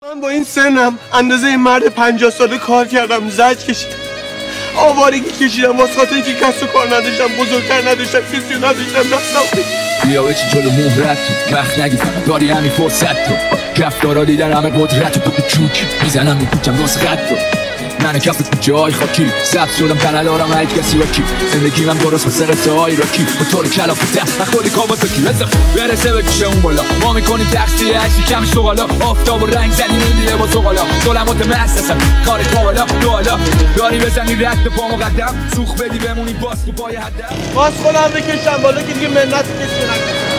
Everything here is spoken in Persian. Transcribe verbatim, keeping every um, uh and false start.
من با این سنم اندازه این مرد پنجاه ساله کار کردم، زج کشیدم، آوارگی کشیدم، واسه خاطر اینکه کس و کار نداشتم، بزرگتر نداشتم، کسی نداشتم دستم. بیا بچی جلو مهرت تو وقت نگی فقط داری همین فرصت تو رفتارا دیدن همه قدرت تو چوک میزنم میپوچم واسه خط تو من کف کوچه های خاکی ثبت شدم تنلارم هیچ کسی راکی زندگی من درست به سرسه های راکی با طور کلاف ده نخوری کامات کی رزم برسه بکشه اون بالا ما میکنیم تقصیه هشتی کمش تو حالا آفتاب و رنگ زنی میدیه با تو حالا ظلمات محسسم کار تو حالا تو حالا داری بزنی رد به پا مقدم سوخ بدی بمونی باز تو پای هدم باز خودم بکشم بالا که دیگه منت کسی نکنم.